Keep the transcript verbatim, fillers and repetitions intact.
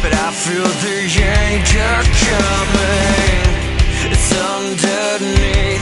but I feel the anger coming. It's underneath.